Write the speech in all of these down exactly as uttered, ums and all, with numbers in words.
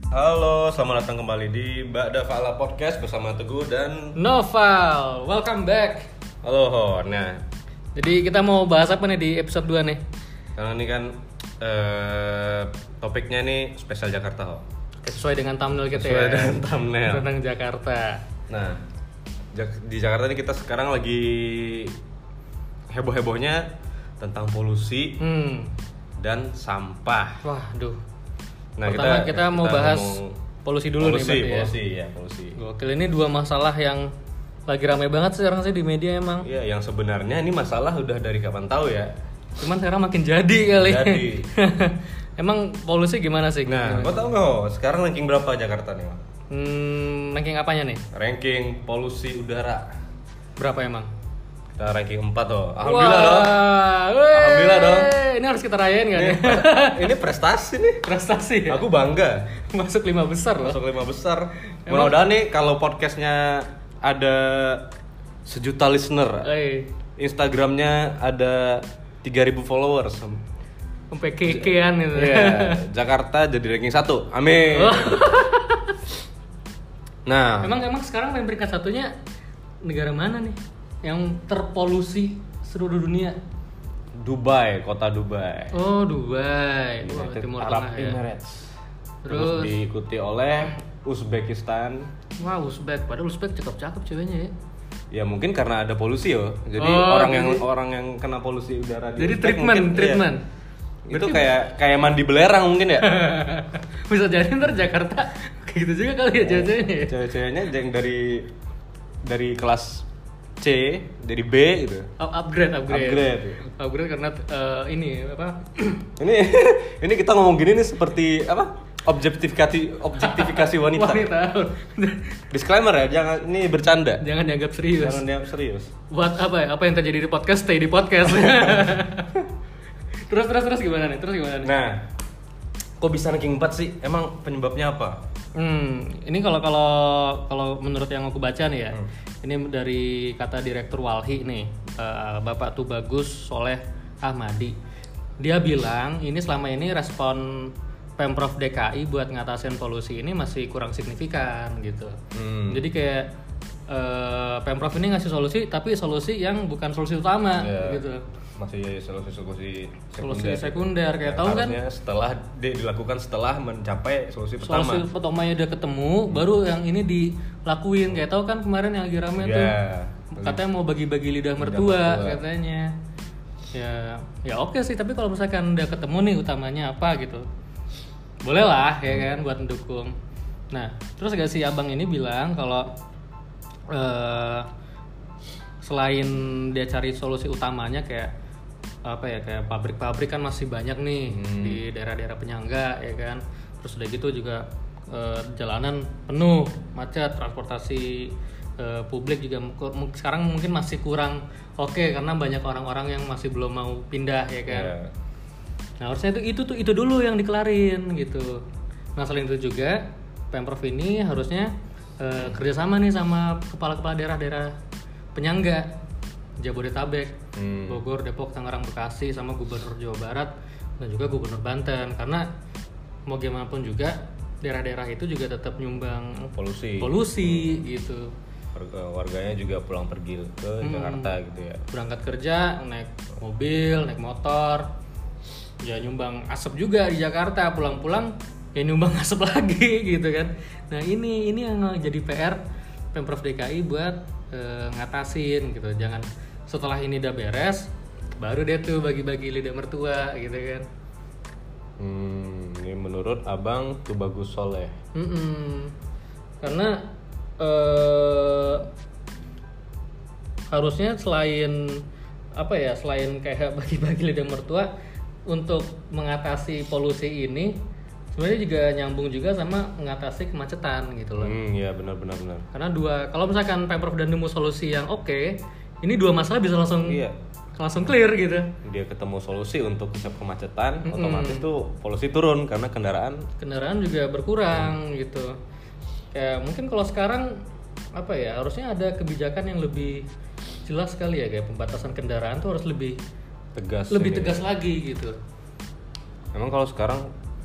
Halo, selamat datang kembali di Ba'da Fa'ala Podcast bersama Teguh dan Noval. Welcome back. Halo Ho. Nah, Jadi kita mau bahas apa nih di episode dua nih? karena ini kan eh, topiknya nih spesial Jakarta Ho. Oke, sesuai dengan thumbnail kita Sesuai ya. dengan thumbnail. Tentang Jakarta. Nah, Jak- di Jakarta ini kita sekarang lagi heboh-hebohnya tentang polusi Hmm. dan sampah. Waduh. Nah, Pertama kita, mau bahas ngomong polusi dulu polusi, nih berarti ya. polusi, ya, polusi. Gokil, ini dua masalah yang lagi ramai banget sekarang sih di media emang. Iya, yang sebenarnya ini masalah udah dari kapan tahu ya. Cuman sekarang makin jadi kali. Jadi. Emang polusi gimana sih? Nah, kau tahu nggak Ho, sekarang ranking berapa Jakarta nih Ho? Hmm, ranking apanya nih? Ranking polusi udara. Berapa emang? Kita ranking empat Ho. Alhamdulillah dong. Wey. Alhamdulillah dong. Ini harus kita rayain kan Ini, ya? ini prestasi nih. Prestasi ya? Aku bangga. Masuk lima besar loh. Masuk lima besar. Emang- Mudah-mudahan nih kalau podcastnya ada sejuta listener, Eh, Instagramnya ada tiga ribu followers. sampai kekean gitu. Iya, Jakarta jadi ranking satu. Amin. Oh. Nah, Emang emang sekarang yang peringkat satunya negara mana nih? Yang terpolusi seluruh dunia? Dubai, kota Dubai. Oh, Dubai. Wah, United Timur Arab Tengah ya. Emirates. Terus Terus, diikuti oleh Uzbekistan. wah, Uzbek. Padahal Uzbek cakep-cakep ceweknya ya. Ya mungkin karena ada polusi yo. Jadi Oh, orang yang jadi- orang yang kena polusi udara di Jadi Uzbek treatment, mungkin, treatment. iya. Itu kayak kayak mandi belerang mungkin ya. Bisa jadi ntar Jakarta kayak gitu juga kali ya cewek-ceweknya ya. Cewek-ceweknya yang dari dari kelas C, dari B gitu. Up- upgrade, upgrade. Upgrade. Upgrade karena eh, ini apa? Ini ini kita ngomong gini nih seperti apa? Objektifikasi objektifikasi wanita. Wanita. Disclaimer ya, jangan ini bercanda. Jangan dianggap serius. Jangan dianggap serius. Buat apa ya? Apa yang terjadi di podcast stay di podcast. terus terus terus gimana nih? Terus gimana nih? Nah, kok bisa ranking empat sih? Emang penyebabnya apa? Hmm, ini kalau kalau kalau menurut yang aku baca nih ya, Hmm. ini dari kata Direktur Walhi nih, eh, Bapak Tubagus Soleh Ahmadi. Dia bilang ini selama ini respon Pemprov D K I buat ngatasin polusi ini masih kurang signifikan gitu. Hmm. Jadi kayak eh, Pemprov ini ngasih solusi, tapi solusi yang bukan solusi utama Ya, gitu. masih solusi-solusi Solusi sekunder. sekunder, kayak Yang tahu kan? harusnya setelah di- dilakukan setelah mencapai solusi pertama. Solusi pertamanya udah ketemu, baru yang ini dilakuin. Kayak tahu kan kemarin yang lagi rame Ya, tuh, katanya mau bagi-bagi lidah mertua, mertua. katanya. Ya, ya oke sih. Tapi kalau misalkan udah ketemu nih utamanya apa gitu, boleh lah ya kan buat mendukung. Nah, terus gak sih abang ini bilang kalau eh, selain dia cari solusi utamanya kayak apa ya, kayak pabrik-pabrik kan masih banyak nih Hmm. di daerah-daerah penyangga ya kan. Terus udah gitu juga eh, jalanan penuh macet, transportasi eh, publik juga mu- mu- sekarang mungkin masih kurang oke karena banyak orang-orang yang masih belum mau pindah ya kan. Ya. Nah harusnya itu itu tuh itu dulu yang dikelarin gitu. Nah selain itu juga Pemprov ini harusnya eh, kerjasama nih sama kepala-kepala daerah-daerah penyangga Jabodetabek, Hmm. Bogor, Depok, Tangerang, Bekasi, sama Gubernur Jawa Barat dan juga Gubernur Banten. Karena mau gimana pun juga daerah-daerah itu juga tetap nyumbang Polusi. polusi gitu. Warga, warganya juga pulang pergi ke Hmm. Jakarta gitu ya. Berangkat kerja naik mobil, naik motor, ya nyumbang asap juga di Jakarta. Pulang-pulang ya nyumbang asap lagi gitu kan. Nah ini ini yang jadi P R Pemprov D K I buat eh, ngatasin gitu. Jangan setelah ini udah beres baru deh tuh bagi-bagi lidah mertua gitu kan. Hmm, ini menurut Abang Tubagus Soleh. Mm-mm. Karena eh, harusnya selain apa ya, selain kayak bagi-bagi lidah mertua untuk mengatasi polusi ini, sebenarnya juga nyambung juga sama mengatasi kemacetan gitu loh. Hmm, ya benar-benar benar. Karena dua, kalau misalkan Pemprov dan nemu solusi yang oke, ini dua masalah bisa langsung Iya. langsung clear gitu. Dia ketemu solusi untuk bisa kemacetan, Mm-mm. otomatis tuh polusi turun karena kendaraan. Kendaraan juga berkurang gitu. Kayak mungkin kalau sekarang apa ya, harusnya ada kebijakan yang lebih jelas sekali ya, kayak pembatasan kendaraan tuh harus lebih Tegas. lebih ini. tegas lagi gitu. Emang kalau sekarang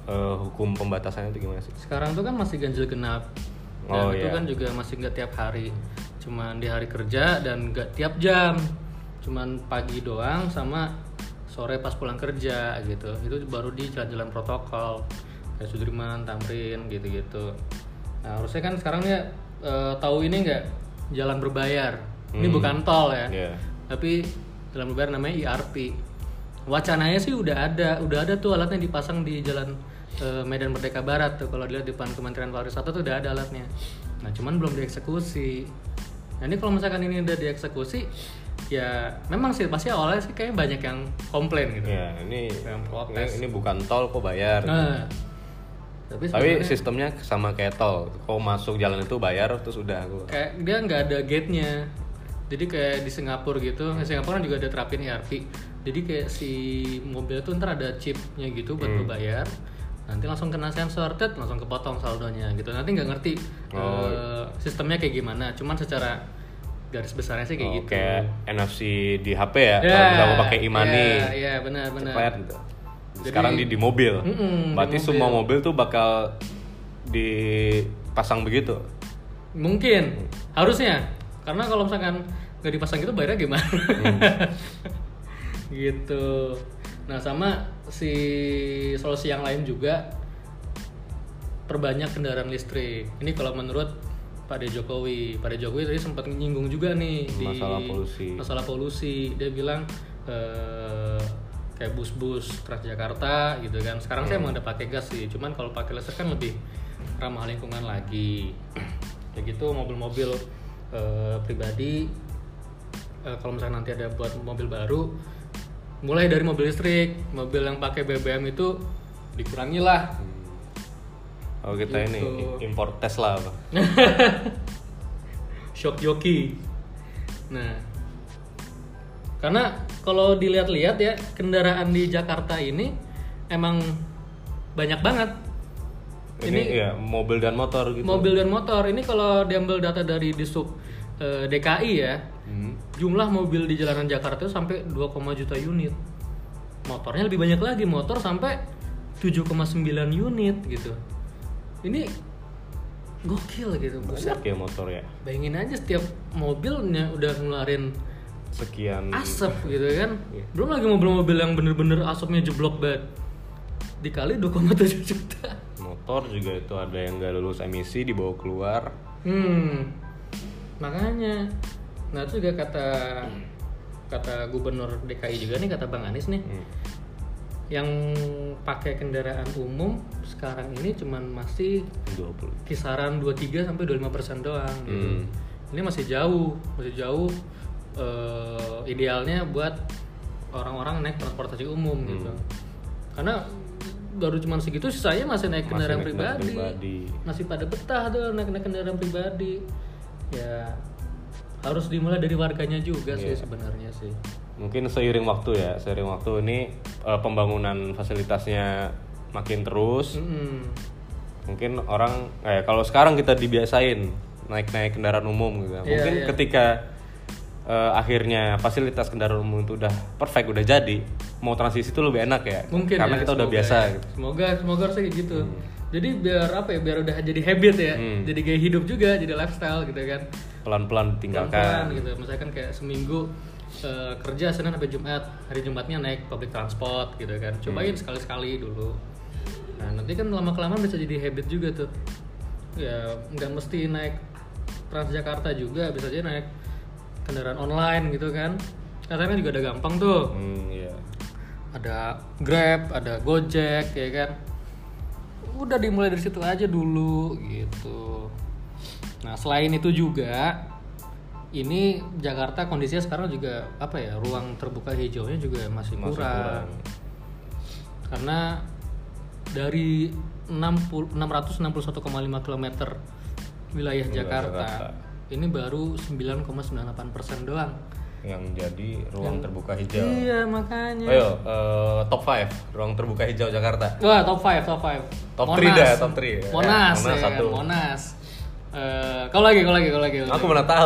uh, hukum pembatasannya itu gimana sih? Sekarang tuh kan masih ganjil genap. Dan Oh, itu iya. kan juga masih nggak tiap hari. Cuman di hari kerja dan nggak tiap jam. Cuman pagi doang sama sore pas pulang kerja gitu. Itu baru di jalan-jalan protokol kayak Sudirman, Tamrin gitu-gitu. Nah, harusnya kan sekarang ya eh, tahu ini nggak jalan berbayar. Ini Hmm. bukan tol ya. Iya. Tapi jalan berbayar namanya I R P. Wacananya sih udah ada, udah ada tuh alatnya dipasang di jalan eh, Medan Merdeka Barat tuh. Kalau dilihat di depan Kementerian Pariwisata tuh udah ada alatnya. Nah, cuman belum dieksekusi. Nah, ini kalau misalkan ini udah dieksekusi, ya memang sih pasti awalnya sih kayaknya banyak yang komplain gitu. Ya, ini Yang ini, protes. ini bukan tol kok bayar. Nah, tapi, Tapi sebenarnya sistemnya sama kayak tol. Kau masuk jalan itu bayar terus udah aku. kayak dia nggak ada gate-nya. Jadi kayak di Singapura gitu, di Singapura kan juga ada terapin I R P. Jadi kayak si mobil tuh ntar ada chipnya gitu buat Hmm. berbayar. Nanti langsung kena sensor, tet, langsung kepotong saldonya gitu. Nanti nggak ngerti Oh. eh, sistemnya kayak gimana. Cuman secara garis besarnya sih kayak Oh, gitu. kayak N F C di H P ya. Ya, Kalau bisa aku pakai e-money. ya, ya, benar benar. Cepet gitu. Jadi- Sekarang di di mobil. Mm-mm, di Berarti mobil. semua mobil tuh bakal dipasang begitu. Mungkin harusnya. Karena kalau misalkan nggak dipasang gitu bayarnya gimana? Hmm. Gitu. Nah, sama si solusi yang lain juga perbanyak kendaraan listrik. Ini kalau menurut Pak De Jokowi. Pak De Jokowi tadi sempat nyinggung juga nih di Masalah polusi. masalah polusi. Dia bilang eh, kayak bus-bus Transjakarta gitu kan. Sekarang saya emang udah pakai gas sih. Cuman kalau pakai listrik kan lebih ramah lingkungan lagi. Kayak gitu mobil-mobil eh, pribadi eh, kalau misalnya nanti ada buat mobil baru, mulai dari mobil listrik, mobil yang pakai B B M itu dikurangi lah. Kalau kita Gitu. ini impor Tesla apa? Shock joki. Nah, karena kalau dilihat-lihat ya kendaraan di Jakarta ini emang banyak banget. Ini, Ini ya mobil dan motor gitu. mobil dan motor. Ini kalau diambil data dari Disub eh, D K I ya, Hmm. jumlah mobil di jalanan Jakarta itu sampai dua koma juta unit. Motornya lebih banyak lagi, motor sampai tujuh koma sembilan unit gitu. Ini gokil gitu. Buset. Banyak ya motor ya. Bayangin aja setiap mobilnya udah ngeluarin Sekian. asap gitu kan. Iya. Belum lagi mobil-mobil yang bener-bener asapnya jeblok banget. Dikali dua koma tujuh juta. Motor juga itu ada yang nggak lulus emisi dibawa keluar. Hmm. Makanya. Nah, itu juga kata kata Gubernur D K I juga nih, kata Bang Anies nih. Hmm. Yang pakai kendaraan umum sekarang ini cuman masih dua puluh. kisaran dua puluh tiga sampai dua puluh lima persen doang gitu. Hmm. Ini masih jauh, masih jauh eh, idealnya buat orang-orang naik transportasi umum Hmm. gitu. Karena baru cuma segitu, sisanya masih naik Masih kendaraan naik kendaraan pribadi. pribadi. Masih pada betah tuh naik naik kendaraan pribadi. Ya harus dimulai dari warganya juga sih Iya. sebenarnya sih. Mungkin seiring waktu ya, seiring waktu ini eh, pembangunan fasilitasnya makin terus. Mm-mm. Mungkin orang eh, kalau sekarang kita dibiasain naik-naik kendaraan umum gitu. Iya, Mungkin iya. ketika eh, akhirnya fasilitas kendaraan umum itu udah perfect, udah jadi, mau transisi itu lebih enak ya. Mungkin karena ya, kita udah semoga biasa ya. gitu. Semoga semoga harusnya kayak gitu. Jadi biar apa ya? Biar udah jadi habit ya. Hmm. Jadi gaya hidup juga, jadi lifestyle gitu kan. Pelan-pelan ditinggalkan. Pelan-pelan gitu. Misalkan kayak seminggu eh, kerja Senin sampai Jumat, hari Jumatnya naik public transport gitu kan. Cobain sekali-sekali dulu. Nah, nanti kan lama-kelamaan bisa jadi habit juga tuh. Ya, nggak mesti naik Transjakarta juga, bisa aja naik kendaraan online gitu kan. Karena juga ada gampang tuh. Hmm, iya. Ada Grab, ada Gojek ya kan. Udah dimulai dari situ aja dulu gitu. Nah, selain itu juga ini Jakarta kondisinya sekarang juga apa ya, ruang terbuka hijaunya juga masih, Masih kurang. kurang. Karena dari enam puluh, enam ratus enam puluh satu koma lima kilometer wilayah Wilayah Jakarta, Jakarta. ini baru sembilan koma sembilan delapan persen doang. Yang jadi ruang Yang- terbuka hijau. Iya, makanya. Ayo, eh, top lima ruang terbuka hijau Jakarta. Wah, top lima, top lima. Top tiga dah, top tiga. Ya, Monas, Monas ya, kan? satu. Monas. Eh, kau lagi, kau lagi, kau lagi. kau Aku lagi. mana tahu.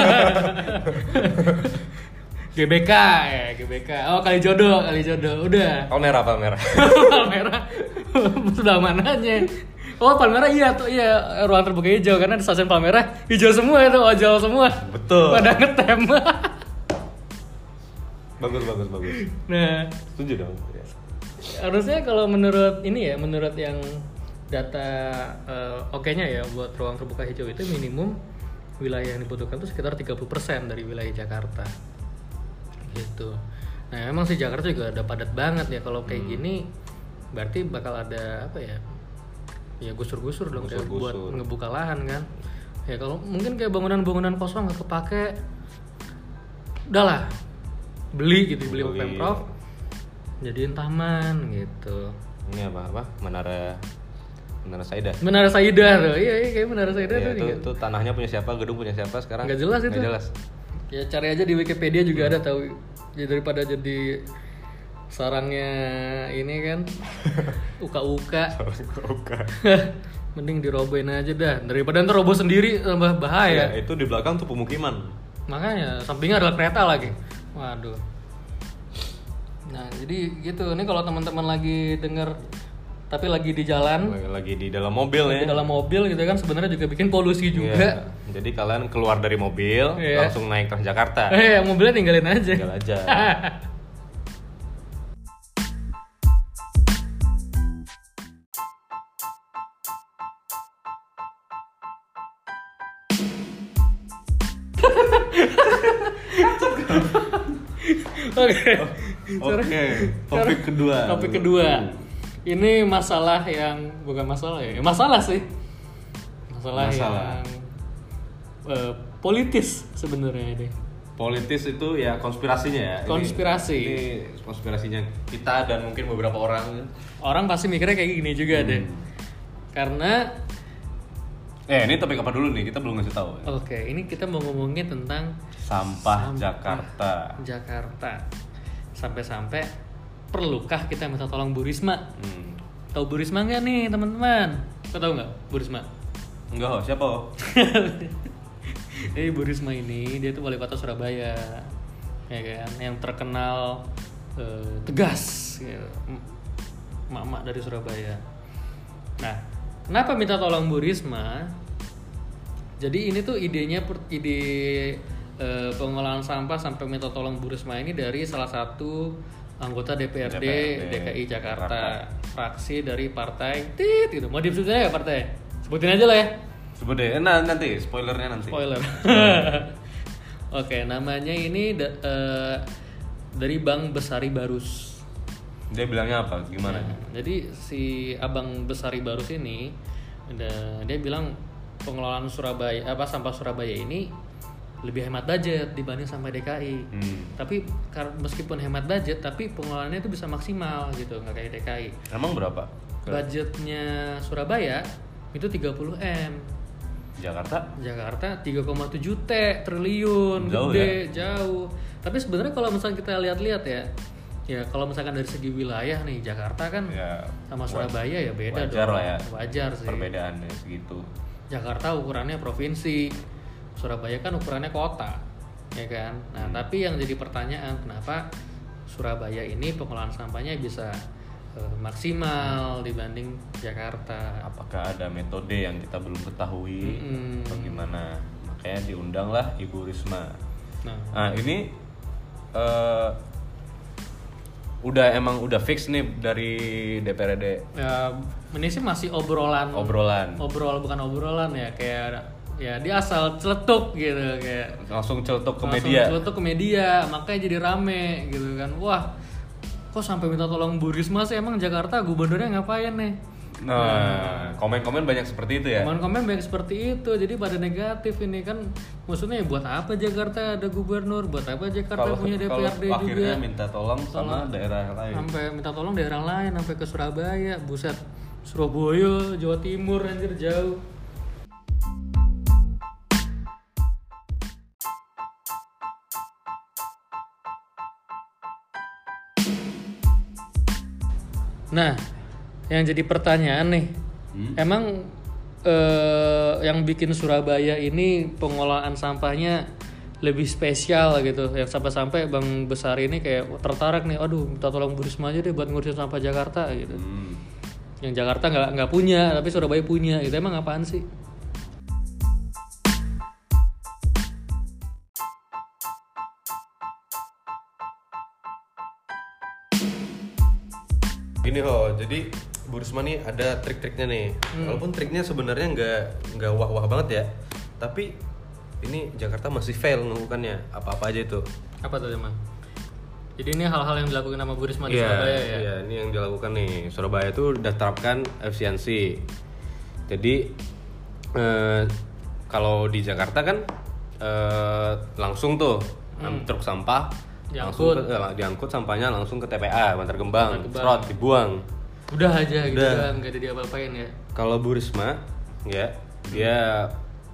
G B K ya, G B K. Oh, kali jodoh, kali jodoh. Udah. Oh merah apa merah? Merah. Sebelah mananya? Oh Palmerah iya tuh iya ruang terbuka hijau karena di stasiun Palmerah hijau semua itu ojol semua. Betul. Pada ngetem. Bagus bagus bagus. Nah, setuju dong. Ya. Harusnya kalau menurut ini ya menurut yang data uh, oke-nya ya buat ruang terbuka hijau itu minimum wilayah yang dibutuhkan itu sekitar tiga puluh persen dari wilayah Jakarta. Gitu. Nah, emang sih Jakarta juga udah padat banget ya kalau kayak hmm. gini berarti bakal ada apa ya? Ya gusur-gusur dong kayak buat ngebuka lahan kan. Ya kalau mungkin kayak bangunan-bangunan kosong nggak kepake, udahlah beli gitu, beli sama Pemprov, jadiin taman gitu. Ini apa apa? Menara Menara Saida. Menara Saida tuh, iya iya kayak Menara Saida ya, tuh. Itu, itu tanahnya punya siapa, gedung punya siapa sekarang? Nggak jelas itu. Nggak jelas. Ya cari aja di Wikipedia juga hmm. ada tahu. Ya daripada jadi sarangnya ini kan uka-uka. Uka-uka. Mending dirobohin aja dah daripada ntar roboh sendiri tambah bahaya. Ya, itu di belakang tuh pemukiman. Makanya sampingnya adalah kereta lagi. Waduh. Nah, jadi gitu. Ini kalau teman-teman lagi denger tapi lagi di jalan, lagi di dalam mobil lagi ya. Di dalam mobil gitu kan sebenarnya juga bikin polusi juga. Ya, jadi kalian keluar dari mobil ya. Langsung naik Transjakarta. Eh, mobilnya tinggalin aja. Tinggal aja. Oke. Oke. Topik kedua. Topik kedua. Ini masalah yang bukan masalah ya. Masalah sih. Masalah, masalah. yang uh, politis sebenarnya ini. Politis itu ya konspirasinya ya. Konspirasi. Ini, ini konspirasinya kita dan mungkin beberapa orang. Orang pasti mikirnya kayak gini juga hmm. deh. Karena Eh, ini topik apa dulu nih? Kita belum ngasih tahu. Ya? Oke, ini kita mau ngomongin tentang sampah, sampah Jakarta. Jakarta. Sampai-sampai perlukah kita minta tolong Bu Risma? Hmm. Tahu Bu Risma nggak nih, teman-teman? Kau tahu nggak Bu Risma? Enggak, oh, siapa? Oh? Jadi Bu Risma ini dia tuh wali kota Surabaya, ya kan? Yang terkenal uh, tegas, ya. Mak-mak dari Surabaya. Nah, kenapa minta tolong Bu Risma? Jadi ini tuh idenya ide uh, pengolahan sampah sampai minta tolong Bu Risma ini dari salah satu anggota D P R D, D P R D D K I Jakarta, Jakarta, fraksi dari partai tit gitu. Mau disebutnya ya partai? Sebutin aja lah ya. Sebut deh, nah, nanti spoilernya nanti. Spoiler. Oke, namanya ini da- uh, dari Bang Besari Barus. Dia bilangnya apa? Gimana? Nah, jadi si Abang Besari Barus ini dia bilang pengelolaan Surabaya apa sampah Surabaya ini lebih hemat budget dibanding sampah D K I. Hmm. Tapi meskipun hemat budget tapi pengelolaannya itu bisa maksimal gitu, nggak kayak D K I. Emang berapa? Budgetnya Surabaya itu tiga puluh M. Jakarta? Jakarta tiga koma tujuh T triliun, jauh gede, ya? jauh. Tapi sebenarnya kalau misalnya kita lihat-lihat ya, ya kalau misalkan dari segi wilayah nih Jakarta kan ya, sama Surabaya ya beda wajar dong. Lah ya. Wajar sih. Perbedaannya segitu. Jakarta ukurannya provinsi, Surabaya kan ukurannya kota, ya kan. Nah hmm. tapi yang jadi pertanyaan kenapa Surabaya ini pengelolaan sampahnya bisa uh, maksimal dibanding Jakarta? Apakah ada metode yang kita belum ketahui? Mm-hmm. Atau gimana? Makanya diundanglah Ibu Risma. Nah, nah ini uh, udah emang udah fix nih dari D P R D. Ya, ini sih masih obrolan. Obrolan. Obrol bukan obrolan ya, kayak ya dia asal celetuk gitu kayak langsung celetuk ke langsung media. Langsung celetuk ke media, makanya jadi rame gitu kan. Wah, kok sampai minta tolong Bu Risma sih, emang Jakarta gubernurnya ngapain nih? Nah, nah, komen-komen banyak seperti itu ya. Komen-komen banyak seperti itu. Jadi pada negatif ini kan maksudnya buat apa Jakarta ada gubernur? Buat apa Jakarta kalo, punya D P R D juga? Akhirnya minta tolong, tolong sama daerah lain. Sampai minta tolong daerah lain, sampai ke Surabaya, buset. Surabaya, Jawa Timur anjir jauh. Nah, yang jadi pertanyaan nih, hmm? emang eh, yang bikin Surabaya ini pengelolaan sampahnya lebih spesial gitu, yang sampai-sampai Bang Besar ini kayak tertarik nih, aduh minta tolong Bu Risma aja deh buat ngurusin sampah Jakarta gitu. Hmm. Yang Jakarta nggak nggak punya, tapi Surabaya punya. Itu emang apaan sih? Gini ho, jadi Bu Risma nih ada trik-triknya nih. Hmm. Walaupun triknya sebenarnya nggak nggak wah-wah banget ya, tapi ini Jakarta masih fail melakukannya. Apa-apa aja itu? Apa tuh emang? Jadi ini hal-hal yang dilakukan sama Bu Risma di yeah, Surabaya ya? Iya, ini yang dilakukan nih. Surabaya tuh udah terapkan efisiensi. Jadi eh, kalau di Jakarta kan eh, langsung tuh hmm. truk sampah diangkut. langsung ke, eh, diangkut sampahnya langsung ke T P A Bantar Gebang, serot dibuang. Udah aja gitu kan, nggak ada diapa-apain ya. Kalau Bu Risma ya dia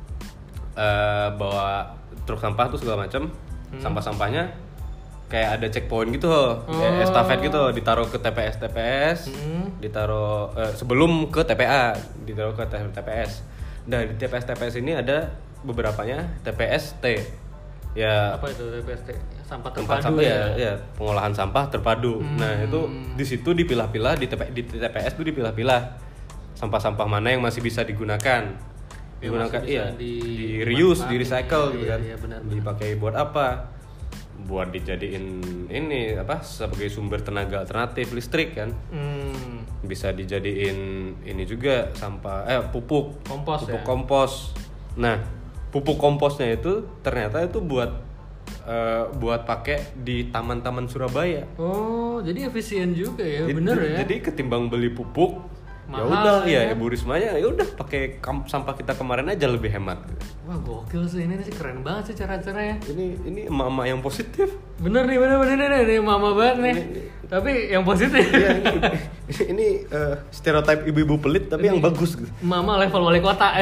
uh, bawa truk sampah tuh segala macam, hmm. sampah-sampahnya kayak ada checkpoint gitu, oh. kayak estafet gitu, ditaruh ke T P S T P S, hmm. ditaruh uh, sebelum ke T P A, ditaruh ke T P S. Nah di T P S T P S ini ada beberapanya T P S T. Ya apa itu T P S T? Sampah tempat terpadu sampah ya? ya, ya pengolahan sampah terpadu. Hmm. Nah itu di situ dipilah-pilah di, T P, di T P S itu dipilah-pilah sampah-sampah mana yang masih bisa digunakan, digunakan iya, di, di reuse, di recycle gitu kan, iya, iya, dipakai buat apa? Buat dijadiin ini apa? Sebagai sumber tenaga alternatif listrik kan? Hmm. Bisa dijadiin ini juga sampah, eh pupuk, kompos pupuk ya? kompos. Nah pupuk komposnya itu ternyata itu buat Uh, buat pakai di taman-taman Surabaya. Oh, jadi efisien juga ya, jadi, bener ya. Jadi ketimbang beli pupuk, ya udah ya, ya Bu Rismanya ya udah pakai sampah kita kemarin aja lebih hemat. Wah, gokil sih ini sih, keren banget sih cara-caranya. Ini ini emak-emak yang positif. Bener nih, bener-bener nih, ini mama banget nih. Ini, ini, tapi yang positif. Iya, ini ini, ini uh, stereotip ibu-ibu pelit tapi ini yang bagus gitu. Mama level wali kota.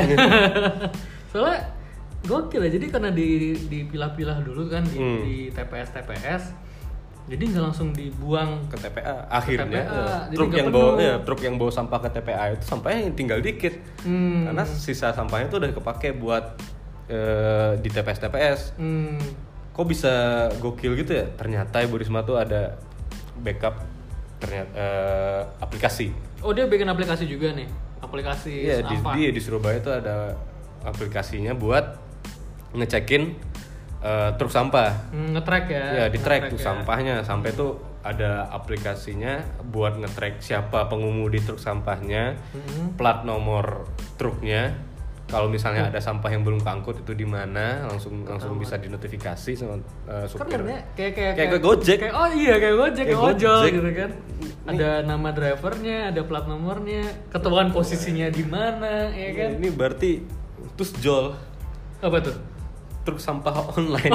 Soalnya gokil ya, jadi karena di dipilah-pilah dulu kan di, hmm. di T P S T P S, jadi nggak langsung dibuang ke T P A. Akhirnya T P A, ya, truk yang bawa ya, truk yang bawa sampah ke T P A itu sampahnya tinggal dikit, hmm. karena sisa sampahnya itu udah kepake buat uh, di T P S T P S. Hmm. Kok bisa gokil gitu ya? Ternyata Bu Risma tuh ada backup ternyata uh, aplikasi. Oh, dia bikin aplikasi juga nih, aplikasi ya, sampah. Iya, di, di Surabaya tuh ada aplikasinya buat ngecekin uh, truk sampah, hmm, nge-track ya, ya di track tuh ya. sampahnya, sampai tuh ada aplikasinya buat nge-track siapa pengemudi truk sampahnya, hmm. plat nomor truknya, kalau misalnya hmm. ada sampah yang belum keangkut itu di mana, langsung Ketahuan. langsung bisa dinotifikasi sama uh, supir. Keren ya, kayak kayak kayak kayak Gojek. Kayak, oh iya kayak Gojek, kayak ojol Gojek. gitu kan. Ini, ada nama drivernya, ada plat nomornya, ketahuan posisinya di mana, ya kan? Ini berarti tusjol. Apa tuh? Truk sampah online.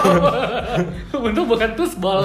Untung bukan tusbol.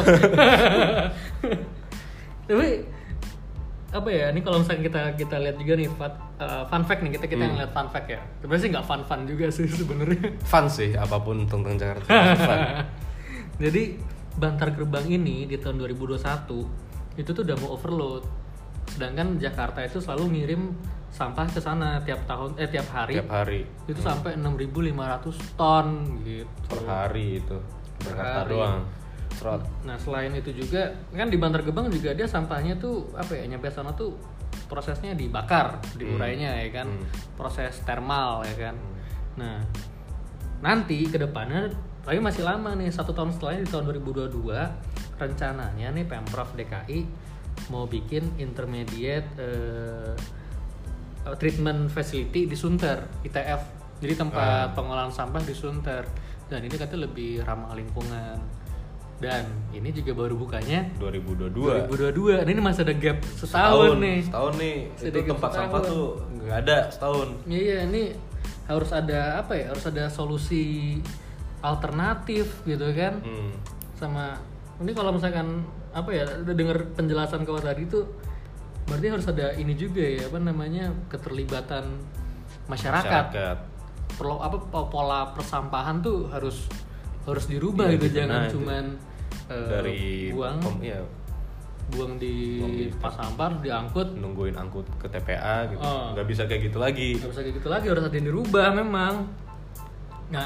Tapi apa ya? Ini kalau misalnya kita kita lihat juga nih fun, uh, fun fact nih, kita kita hmm. ngeliat fun fact ya. Sebenarnya sih nggak fun fun juga sih sebenarnya. Fun sih apapun tentang Jakarta. Fun. Jadi Bantar Gebang ini di tahun dua ribu dua puluh satu itu tuh udah mau overload. Sedangkan Jakarta itu selalu ngirim sampah ke sana tiap tahun eh tiap hari. Tiap hari. Itu hmm. sampai enam ribu lima ratus ton gitu. Per hari itu. Jakarta doang. Serot. Nah, selain itu juga kan di Bantar Gebang juga dia sampahnya tuh apa ya, nyampe sana tuh prosesnya dibakar, diurainya hmm. ya kan. Hmm. Proses termal ya kan. Hmm. Nah, nanti ke depannya tapi masih lama nih, satu tahun setelahnya di tahun dua ribu dua puluh dua rencananya nih Pemprov D K I mau bikin intermediate uh, treatment facility di Sunter, I T F. Jadi tempat uh. pengolahan sampah di Sunter. Dan ini katanya lebih ramah lingkungan. Dan ini juga baru bukanya dua ribu dua puluh dua. dua ribu dua puluh dua. Nah, ini masih ada gap setahun, setahun nih. Setahun nih. Masih itu tempat setahun. Sampah tuh nggak ada setahun. Iya, ini harus ada apa ya? Harus ada solusi alternatif gitu kan. Hmm. Sama ini kalau misalkan apa ya, udah denger penjelasan kau tadi tuh berarti harus ada ini juga ya, apa namanya, keterlibatan masyarakat. Masyarakat. Perlu apa, pola persampahan tuh harus harus dirubah ya, gitu, jangan cuman uh, dari buang pem, ya. buang di tempat sampah, diangkut, nungguin angkut ke T P A gitu. Oh. Nggak bisa kayak gitu lagi. Nggak bisa kayak gitu lagi, harus ada yang dirubah memang. Nah,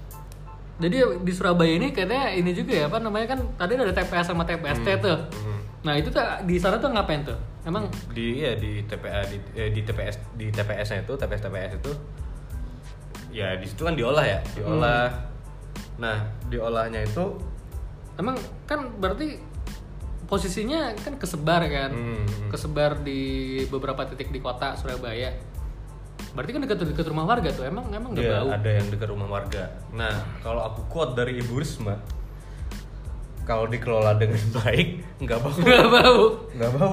jadi di Surabaya ini katanya ini juga ya, apa namanya, kan tadi ada T P S sama T P S T hmm. tuh. Hmm. Nah itu tuh di sana tuh ngapain tuh? Emang di ya di T P A di eh, di T P S di T P S-nya itu T P S T P S itu ya di situ kan diolah ya, diolah. Hmm. Nah, diolahnya itu emang kan berarti posisinya kan kesebar kan, hmm. kesebar di beberapa titik di kota Surabaya. Berarti kan dekat-dekat rumah warga tuh, emang emang nggak ya, bau? Ada yang dekat rumah warga. Nah, kalau aku quote dari Ibu Risma, kalau dikelola dengan baik, nggak bau. Nggak bau. Nggak bau.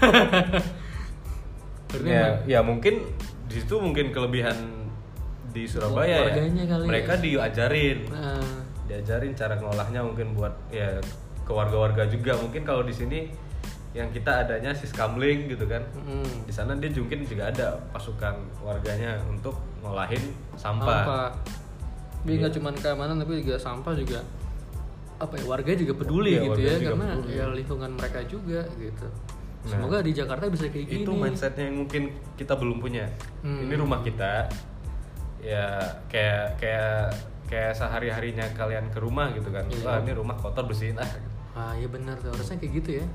ya, ya mungkin di situ mungkin kelebihan di Surabaya ya. Mereka ya. diajarin, nah. diajarin cara ngolahnya mungkin buat ya ke warga-warga juga. Mungkin kalau di sini yang kita adanya siskamling gitu kan, mm. di sana dia mungkin juga ada pasukan warganya untuk ngolahin sampah. Sampah. Tapi nggak yeah. cuma keamanan tapi juga sampah juga apa ya warga juga peduli ya, gitu ya karena peduli. ya lingkungan mereka juga gitu. Nah, semoga di Jakarta bisa kayak gini. Itu mindsetnya yang mungkin kita belum punya. Hmm. Ini rumah kita. Ya kayak kayak kayak sehari-harinya kalian ke rumah gitu kan. Iya. Wah, ini rumah kotor bersihin ah. Ah, iya benar tuh. Harusnya kayak gitu ya.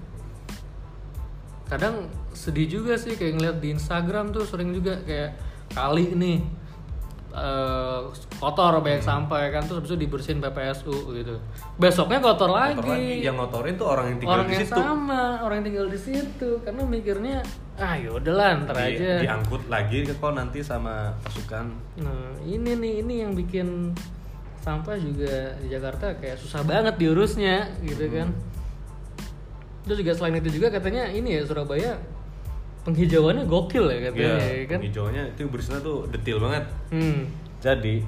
Kadang sedih juga sih kayak ngeliat di Instagram tuh sering juga kayak kali nih uh, kotor banyak hmm. sampah kan terus habis itu dibersihin P P S U gitu. Besoknya kotor lagi. Kotor lagi. Yang ngotorin tuh orang yang tinggal orang di situ. Orang yang sama, orang yang tinggal di situ karena mikirnya ah yaudahlah ntar di, aja diangkut lagi kok nanti sama pasukan. Nah ini nih ini yang bikin sampah juga di Jakarta kayak susah banget diurusnya gitu hmm. kan. Terus juga selain itu juga katanya ini ya Surabaya penghijauannya gokil ya katanya ya, ya kan. Penghijauannya itu bersihnya tuh detail banget. Hmm. Jadi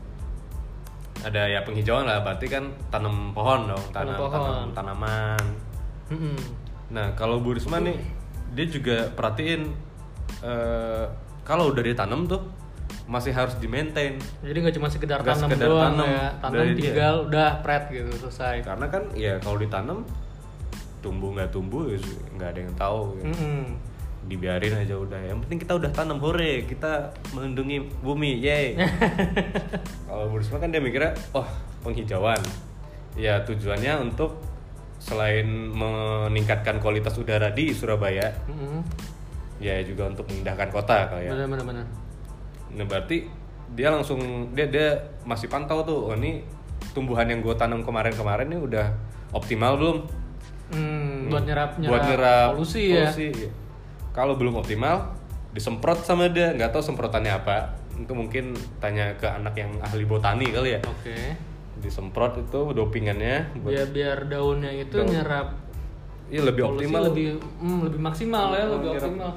ada ya penghijauan lah berarti kan tanam pohon dong, tanam, tanam, pohon. tanam tanaman. Hmm. Nah kalau Bu Risma nih dia juga perhatiin uh, kalau udah ditanam tuh masih harus di maintain. Jadi nggak cuma sekedar tanam doang tanam, ya, tanam tinggal dia. Udah pret gitu selesai. Karena kan ya kalau ditanam tumbuh nggak tumbuh nggak ada yang tahu. Gitu. Mm-hmm. Dibiarin aja udah. Yang penting kita udah tanam hore, kita melindungi bumi, yay. Kalau Bu Risma kan dia mikirnya, oh penghijauan. Ya tujuannya untuk selain meningkatkan kualitas udara di Surabaya, mm-hmm. ya juga untuk memindahkan kota kali ya. Benar-benar. Nah berarti dia langsung dia dia masih pantau tuh, oh ini tumbuhan yang gue tanam kemarin-kemarin ini udah optimal belum? Hmm, buat nyerap nyerap, buat nyerap polusi, ya. polusi. Kalau belum optimal, disemprot sama dia, nggak tahu semprotannya apa. Itu mungkin tanya ke anak yang ahli botani kali ya. Oke. Okay. Disemprot itu dopingannya buat biar biar daunnya itu daun. nyerap iya lebih optimal lebih mm, lebih maksimal ya, lebih nyerap. optimal.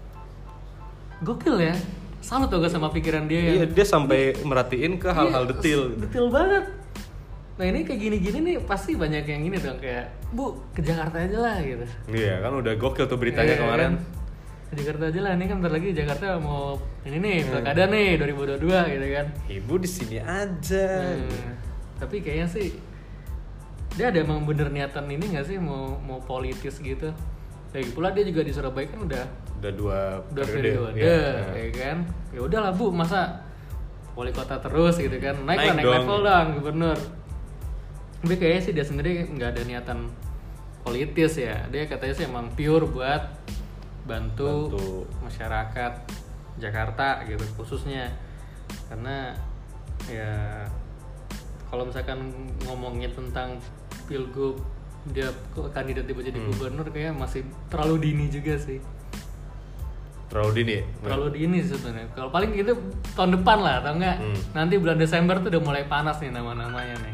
Gokil ya. Salut tuh sama pikiran dia ya. Iya, dia sampai merhatiin ke hal-hal iya, detail. Detail banget. Nah ini kayak gini-gini nih pasti banyak yang gini dong kayak Bu ke Jakarta aja lah gitu. Iya kan udah gokil tuh beritanya iya, kemarin. Kan? Ke Jakarta aja lah, ini kan bentar lagi Jakarta mau ini nih pilkada hmm. nih dua ribu dua puluh dua gitu kan. Ibu di sini aja. Nah, tapi kayaknya sih dia ada emang bener niatan ini nggak sih mau mau politis gitu. Lagi pula dia juga di Surabaya kan udah udah dua udah periode, ya, ya kan. Ya udahlah Bu, masa wali kota terus gitu kan. Naik, naik lah naik level dong gubernur. Tapi kayaknya sih dia sendiri nggak ada niatan politis ya. Dia katanya sih emang pure buat bantu, bantu masyarakat Jakarta gitu khususnya. Karena ya kalau misalkan ngomongin tentang pilgub dia kandidat tiba jadi hmm. gubernur kayak masih terlalu dini juga sih. Terlalu dini ya? Terlalu dini sih sebenarnya. Kalau paling itu tahun depan lah atau enggak hmm. nanti bulan Desember tuh udah mulai panas nih nama-namanya nih.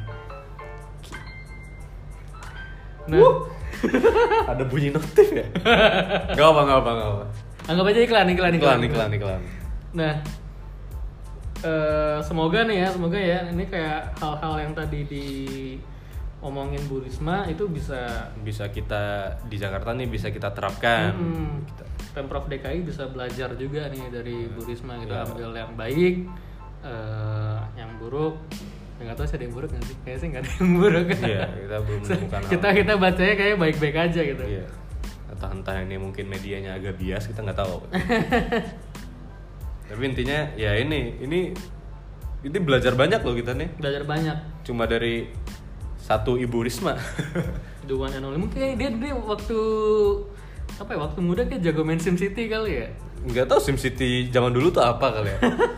Nah. Ada bunyi notif ya? Gak apa, gak apa, gak apa. Anggap aja iklan, iklan, iklan, iklan, iklan, iklan. Nah, uh, semoga nih ya, semoga ya, ini kayak hal-hal yang tadi di omongin Bu Risma itu bisa bisa kita di Jakarta nih bisa kita terapkan. Hmm, kita. Pemprov D K I bisa belajar juga nih dari Bu Risma gitu, ya. Ambil yang baik, uh, yang buruk. Nggak tahu sih ada yang buruk nggak sih? Kayaknya sih nggak ada yang buruk. Iya, kita belum menemukan kita hal. Kita bacanya kayak baik-baik aja gitu. Iya. Entah-entah ini mungkin medianya agak bias, kita nggak tahu. Tapi intinya ya ini, ini ini belajar banyak loh kita nih. Belajar banyak. Cuma dari satu Ibu Risma. The one and only. Mungkin dia dia waktu apa ya? Waktu muda kayak jago main SimCity kali ya. Nggak tahu SimCity zaman dulu tuh apa kali ya.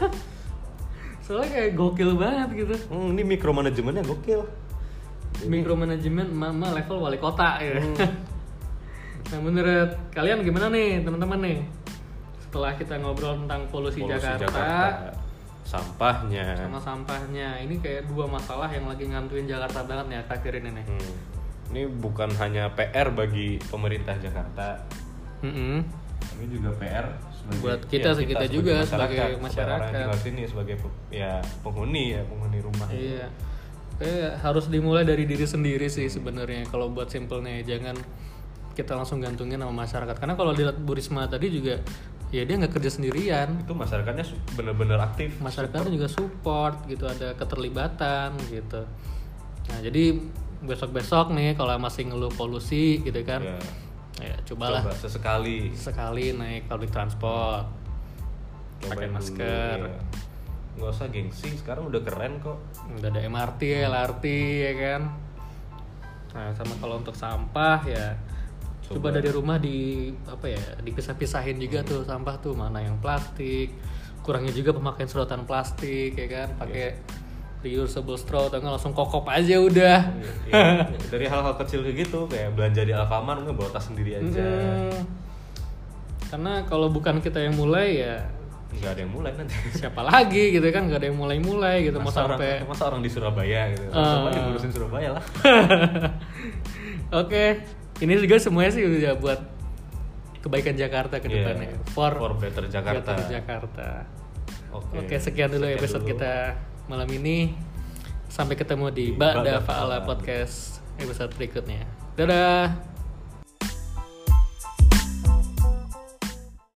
Soalnya kayak gokil banget gitu. Hmm, ini mikromanajemennya gokil. Mikromanajemen mama level wali kota ya. Hmm. Nah menurut kalian gimana nih teman-teman nih? Setelah kita ngobrol tentang polusi, polusi Jakarta, Jakarta, sampahnya, sama sampahnya, ini kayak dua masalah yang lagi ngantuin Jakarta banget nih akhir ini nih. Hmm. Ini bukan hanya P R bagi pemerintah Jakarta, mm-hmm. ini juga P R sebagai, buat kita, ya, kita, kita juga sebagai masyarakat, masyarakat. Orang tinggal sini sebagai ya penghuni ya penghuni rumah. Iya, kayak harus dimulai dari diri sendiri sih sebenarnya. Kalau buat simpelnya jangan kita langsung gantungin sama masyarakat, karena kalau dilihat Bu Risma tadi juga ya dia nggak kerja sendirian, itu masyarakatnya benar-benar aktif, masyarakatnya support. juga support gitu, ada keterlibatan gitu. Nah jadi besok-besok nih kalau masih ngeluh polusi gitu kan ya, ya cobalah coba sesekali sekali naik public transport, pakai masker dulu, ya. Nggak usah gengsi, sekarang udah keren kok, udah ada M R T, L R T ya kan. Nah sama kalau untuk sampah ya coba, coba dari rumah di apa ya dipisah-pisahin juga hmm. tuh sampah tuh, mana yang plastik, kurangnya juga pemakaian sedotan plastik ya kan, pakai yeah. reusable straw atau langsung kokop aja udah. Yeah, yeah. Dari hal-hal kecil kayak gitu, kayak belanja di Alfamart nggak bawa tas sendiri aja. Hmm. Karena kalau bukan kita yang mulai ya nggak ada yang mulai nanti. Siapa lagi gitu kan, nggak ada yang mulai-mulai gitu. Masa mau sampai orang, masa orang di Surabaya gitu. Uh. Coba yang ngurusin Surabaya lah. Oke. Okay. Ini juga semuanya sih udah buat kebaikan Jakarta ke depannya. Yeah, for, for better Jakarta. Better Jakarta. Oke. Okay. Oke, sekian dulu sekian episode dulu. kita malam ini. Sampai ketemu di Ba'da Fa'ala Podcast episode berikutnya. Dadah.